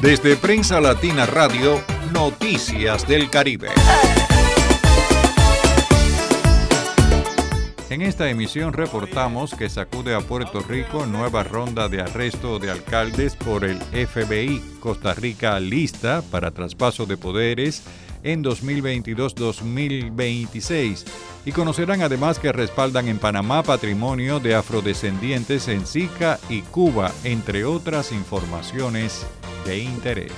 Desde Prensa Latina Radio, Noticias del Caribe. En esta emisión reportamos que sacude a Puerto Rico nueva ronda de arresto de alcaldes por el FBI. Costa Rica lista para traspaso de poderes en 2022-2026. Y conocerán además que respaldan en Panamá patrimonio de afrodescendientes en SICA y Cuba, entre otras informaciones de interés.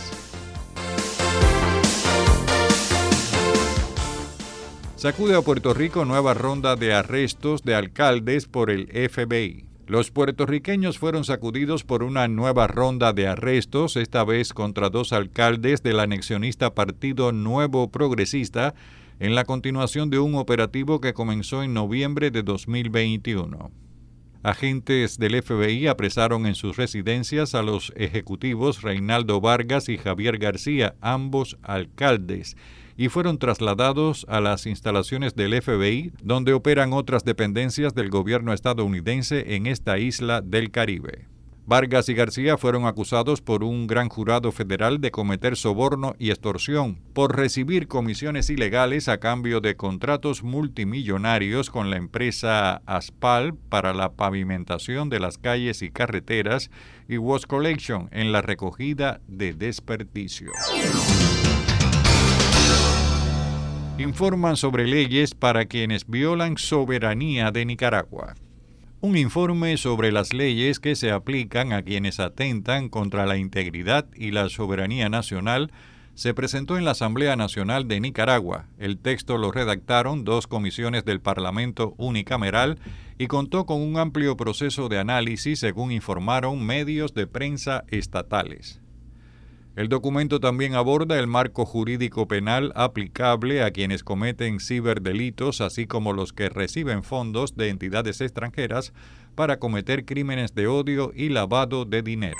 Sacude a Puerto Rico nueva ronda de arrestos de alcaldes por el FBI. Los puertorriqueños fueron sacudidos por una nueva ronda de arrestos, esta vez contra 2 alcaldes del anexionista Partido Nuevo Progresista, en la continuación de un operativo que comenzó en noviembre de 2021. Agentes del FBI apresaron en sus residencias a los ejecutivos Reinaldo Vargas y Javier García, ambos alcaldes, y fueron trasladados a las instalaciones del FBI, donde operan otras dependencias del gobierno estadounidense en esta isla del Caribe. Vargas y García fueron acusados por un gran jurado federal de cometer soborno y extorsión por recibir comisiones ilegales a cambio de contratos multimillonarios con la empresa Aspal para la pavimentación de las calles y carreteras y Waste Collection en la recogida de desperdicios. Informan sobre leyes para quienes violan soberanía de Nicaragua. Un informe sobre las leyes que se aplican a quienes atentan contra la integridad y la soberanía nacional se presentó en la Asamblea Nacional de Nicaragua. El texto lo redactaron 2 comisiones del Parlamento unicameral y contó con un amplio proceso de análisis, según informaron medios de prensa estatales. El documento también aborda el marco jurídico penal aplicable a quienes cometen ciberdelitos, así como los que reciben fondos de entidades extranjeras para cometer crímenes de odio y lavado de dinero.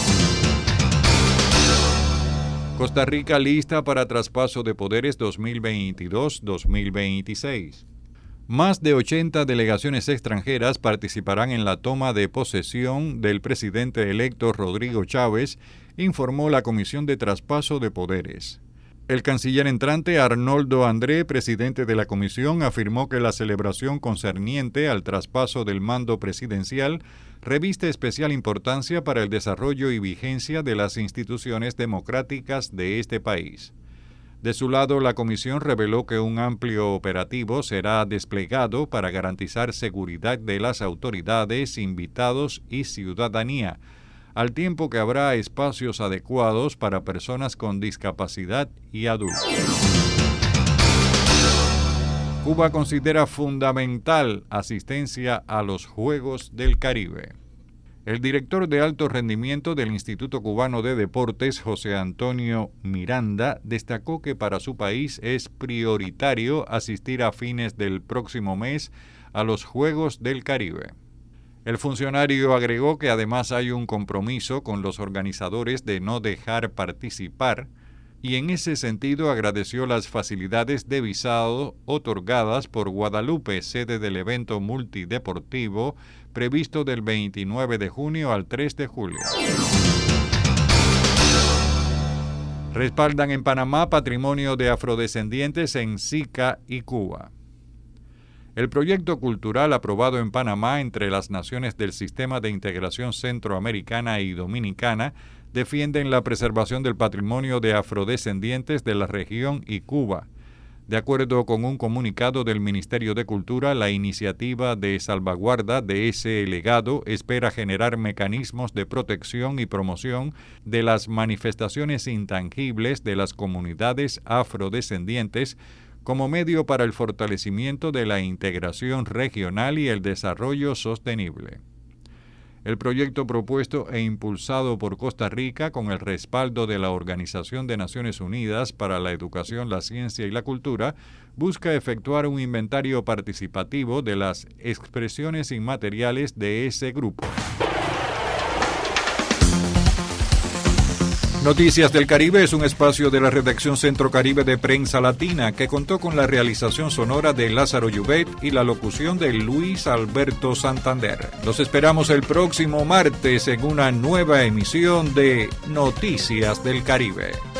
Costa Rica lista para traspaso de poderes 2022-2026. Más de 80 delegaciones extranjeras participarán en la toma de posesión del presidente electo Rodrigo Chávez, informó la Comisión de Traspaso de Poderes. El canciller entrante Arnoldo André, presidente de la comisión, afirmó que la celebración concerniente al traspaso del mando presidencial reviste especial importancia para el desarrollo y vigencia de las instituciones democráticas de este país. De su lado, la comisión reveló que un amplio operativo será desplegado para garantizar seguridad de las autoridades, invitados y ciudadanía, al tiempo que habrá espacios adecuados para personas con discapacidad y adultos. Cuba considera fundamental asistencia a los Juegos del Caribe. El director de alto rendimiento del Instituto Cubano de Deportes, José Antonio Miranda, destacó que para su país es prioritario asistir a fines del próximo mes a los Juegos del Caribe. El funcionario agregó que además hay un compromiso con los organizadores de no dejar participar y en ese sentido agradeció las facilidades de visado otorgadas por Guadalupe, sede del evento multideportivo previsto del 29 de junio al 3 de julio. Respaldan en Panamá patrimonio de afrodescendientes en SICA y Cuba. El proyecto cultural aprobado en Panamá entre las naciones del Sistema de Integración Centroamericana y Dominicana defienden la preservación del patrimonio de afrodescendientes de la región y Cuba. De acuerdo con un comunicado del Ministerio de Cultura, la iniciativa de salvaguarda de ese legado espera generar mecanismos de protección y promoción de las manifestaciones intangibles de las comunidades afrodescendientes como medio para el fortalecimiento de la integración regional y el desarrollo sostenible. El proyecto propuesto e impulsado por Costa Rica con el respaldo de la Organización de Naciones Unidas para la Educación, la Ciencia y la Cultura busca efectuar un inventario participativo de las expresiones inmateriales de ese grupo. Noticias del Caribe es un espacio de la redacción Centro Caribe de Prensa Latina que contó con la realización sonora de Lázaro Llubet y la locución de Luis Alberto Santander. Los esperamos el próximo martes en una nueva emisión de Noticias del Caribe.